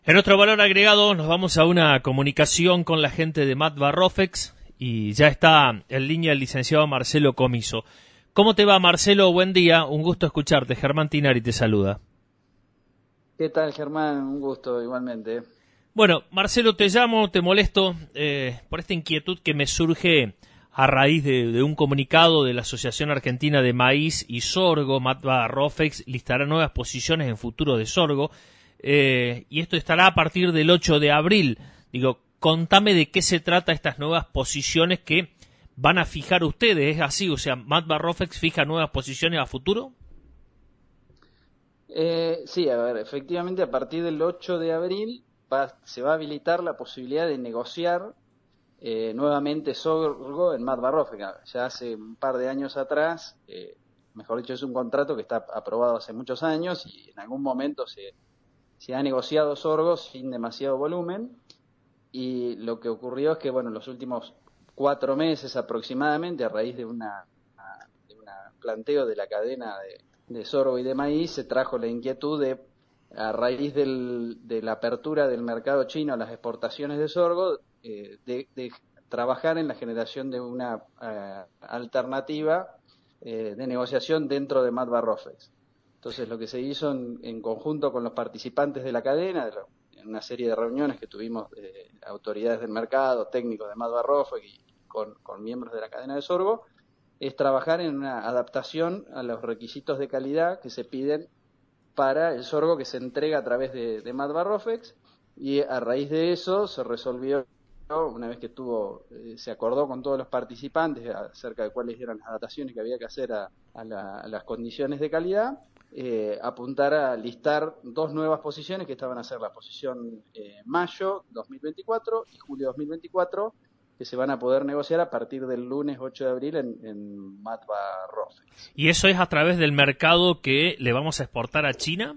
En nuestro valor agregado nos vamos a una comunicación con la gente de Matva Rofex y ya está en línea el licenciado Marcelo Comiso. ¿Cómo te va, Marcelo? Buen día, un gusto escucharte. Germán Tinari te saluda. ¿Qué tal, Germán? Un gusto, igualmente. Bueno, Marcelo, te llamo, te molesto por esta inquietud que me surge a raíz de un comunicado de la Asociación Argentina de Maíz y Sorgo. Matva Rofex listará nuevas posiciones en futuro de sorgo. Y esto estará a partir del 8 de abril. Digo, contame de qué se trata estas nuevas posiciones que van a fijar ustedes. ¿Es así? O sea, Matva Rofex fija nuevas posiciones a futuro. Sí, a ver, efectivamente a partir del 8 de abril se va a habilitar la posibilidad de negociar nuevamente sorgo en Matva Rofeca. Ya hace un par de años atrás, mejor dicho, es un contrato que está aprobado hace muchos años y en algún momento se ha negociado sorgo sin demasiado volumen. Y lo que ocurrió es que, bueno, en los últimos 4 meses aproximadamente, a raíz de un planteo de la cadena de sorgo y de maíz, se trajo la inquietud de, a raíz de la apertura del mercado chino a las exportaciones de sorgo, de trabajar en la generación de una alternativa de negociación dentro de Matva Rofex. Entonces, lo que se hizo en conjunto con los participantes de la cadena, en una serie de reuniones que tuvimos de autoridades del mercado, técnicos de Matva Rofex y con miembros de la cadena de sorgo, es trabajar en una adaptación a los requisitos de calidad que se piden para el sorgo que se entrega a través de Matva Rofex, y a raíz de eso se resolvió, una vez que se acordó con todos los participantes acerca de cuáles eran las adaptaciones que había que hacer a las condiciones de calidad, apuntar a listar dos nuevas posiciones que estaban a ser la posición mayo 2024 y julio 2024, que se van a poder negociar a partir del lunes 8 de abril en Matva Rofex. ¿Y eso es a través del mercado que le vamos a exportar a China?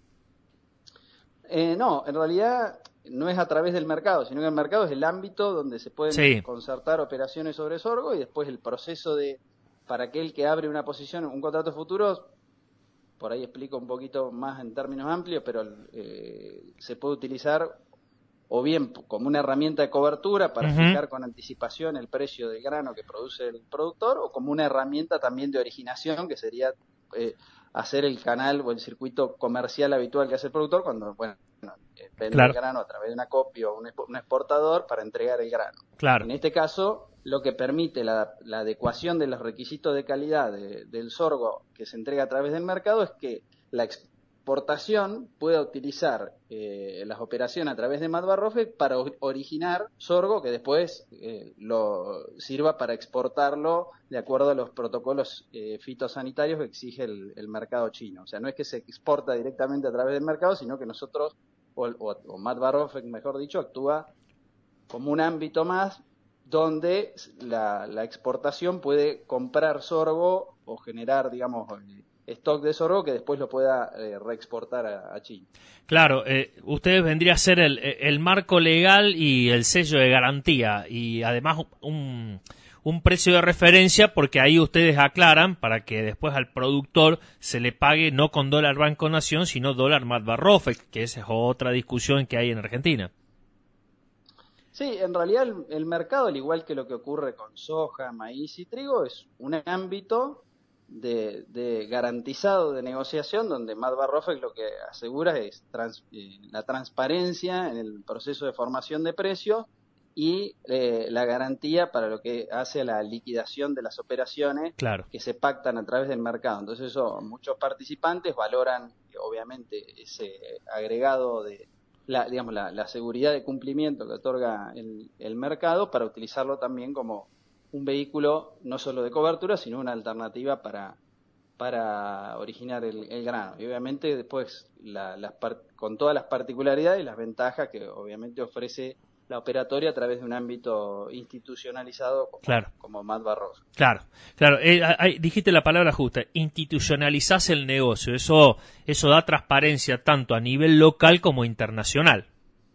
No, en realidad no es a través del mercado, sino que el mercado es el ámbito donde se pueden Sí, concertar operaciones sobre sorgo, y después el proceso para aquel que abre una posición, un contrato futuro, por ahí explico un poquito más en términos amplios, pero se puede utilizar o bien como una herramienta de cobertura para ujú, fijar con anticipación el precio del grano que produce el productor, o como una herramienta también de originación, que sería eh, hacer el canal o el circuito comercial habitual que hace el productor cuando, bueno, vende el claro, grano a través de una copia o un exportador para entregar el grano. claro. En este caso, lo que permite la adecuación de los requisitos de calidad del sorgo que se entrega a través del mercado es que la exportación pueda utilizar las operaciones a través de Matva Rofex para originar sorgo que después lo sirva para exportarlo de acuerdo a los protocolos fitosanitarios que exige el mercado chino. O sea, no es que se exporta directamente a través del mercado, sino que nosotros, o Matva Rofex, mejor dicho, actúa como un ámbito más donde la exportación puede comprar sorgo o generar, digamos, stock de sorgo que después lo pueda reexportar a China. Claro, ustedes vendría a ser el marco legal y el sello de garantía y además un precio de referencia porque ahí ustedes aclaran para que después al productor se le pague no con dólar Banco Nación sino dólar Matva Rofex, que esa es otra discusión que hay en Argentina. Sí, en realidad el mercado, al igual que lo que ocurre con soja, maíz y trigo, es un ámbito de garantizado de negociación donde Matva Rofex lo que asegura es la transparencia en el proceso de formación de precios y la garantía para lo que hace a la liquidación de las operaciones Claro, que se pactan a través del mercado. Entonces eso, muchos participantes valoran obviamente ese agregado de digamos, la seguridad de cumplimiento que otorga el mercado, para utilizarlo también como un vehículo no solo de cobertura, sino una alternativa para originar el grano. Y obviamente después, con todas las particularidades y las ventajas que obviamente ofrece la operatoria a través de un ámbito institucionalizado claro. como Matva Rofex. Claro, claro. Dijiste la palabra justa. Institucionalizás el negocio. Eso da transparencia tanto a nivel local como internacional.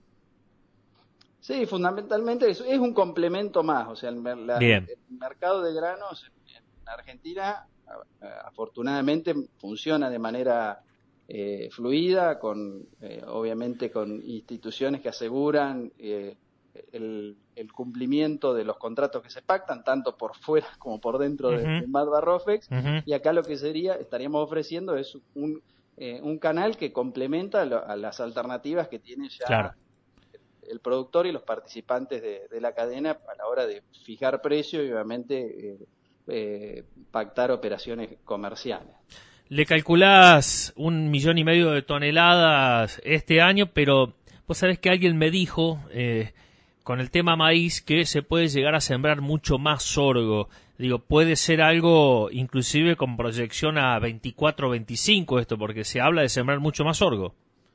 Sí, fundamentalmente es un complemento más, o sea, Bien. el mercado de granos en Argentina afortunadamente funciona de manera fluida, obviamente con instituciones que aseguran el cumplimiento de los contratos que se pactan, tanto por fuera como por dentro de Madva Rofex, y acá lo que estaríamos ofreciendo es un canal que complementa a las alternativas que tiene ya el productor y los participantes de la cadena a la hora de fijar precio y obviamente pactar operaciones comerciales. Le calculás 1,5 millones de toneladas este año, pero vos sabés que alguien me dijo, con el tema maíz, que se puede llegar a sembrar mucho más sorgo. Digo, puede ser algo inclusive con proyección a 24 o 25 esto, porque se habla de sembrar mucho más sorgo.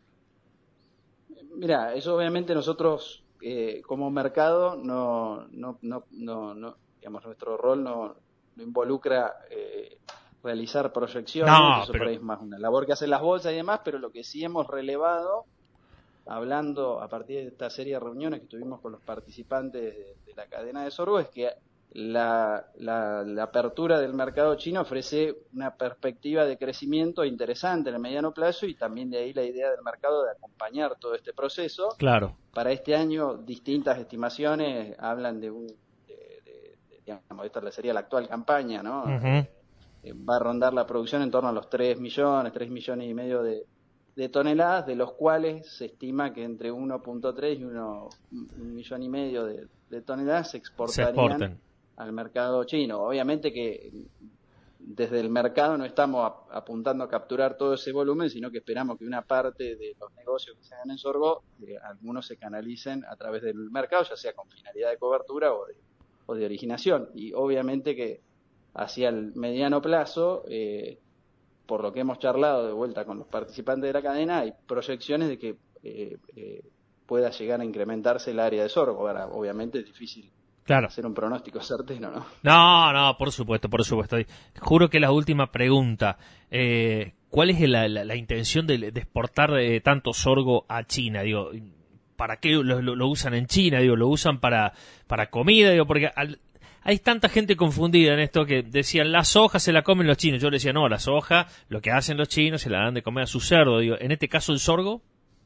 Mira, eso obviamente nosotros como mercado digamos, nuestro rol no involucra realizar proyecciones, eso por ahí es más una labor que hacen las bolsas y demás, pero lo que sí hemos relevado, hablando a partir de esta serie de reuniones que tuvimos con los participantes de la cadena de sorgo, es que la apertura del mercado chino ofrece una perspectiva de crecimiento interesante en el mediano plazo, y también de ahí la idea del mercado de acompañar todo este proceso. Claro. Para este año, distintas estimaciones hablan digamos, esta sería la actual campaña, ¿no? Va a rondar la producción en torno a los 3 millones y medio de toneladas, de los cuales se estima que entre 1.3 y 1,5 millones de toneladas se exportarían al mercado chino. Obviamente que desde el mercado no estamos apuntando a capturar todo ese volumen, sino que esperamos que una parte de los negocios que se hagan en sorgo, algunos se canalicen a través del mercado, ya sea con finalidad de cobertura o de originación. Y obviamente que hacia el mediano plazo, por lo que hemos charlado de vuelta con los participantes de la cadena, hay proyecciones de que pueda llegar a incrementarse el área de sorgo. Ahora, obviamente es difícil hacer un pronóstico certero, ¿no? No, por supuesto. Juro que la última pregunta. ¿Cuál es la intención de exportar tanto sorgo a China? Digo, ¿para qué lo usan en China? Digo, ¿lo usan para comida? Digo, porque hay tanta gente confundida en esto que decían, la soja se la comen los chinos. Yo le decía, no, la soja, lo que hacen los chinos, se la dan de comer a su cerdo. Digo, en este caso, ¿el sorgo?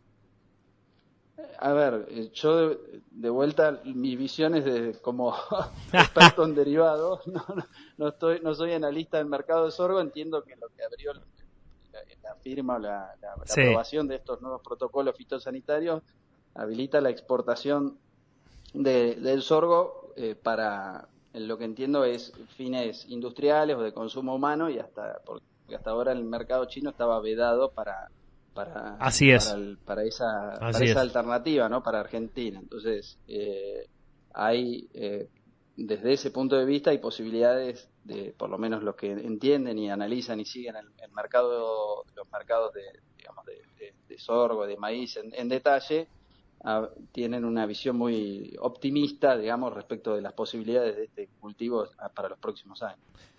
A ver, yo de vuelta, mi visión es como experto en derivados, no soy analista del mercado de sorgo. Entiendo que lo que abrió la firma o la aprobación de estos nuevos protocolos fitosanitarios habilita la exportación del sorgo para, en lo que entiendo, es fines industriales o de consumo humano, porque hasta ahora el mercado chino estaba vedado para esa alternativa, ¿no? Para Argentina. Entonces, hay desde ese punto de vista hay posibilidades de, por lo menos los que entienden y analizan y siguen el mercado, los mercados de sorgo, de maíz en detalle, tienen una visión muy optimista, digamos, respecto de las posibilidades de este cultivo para los próximos años.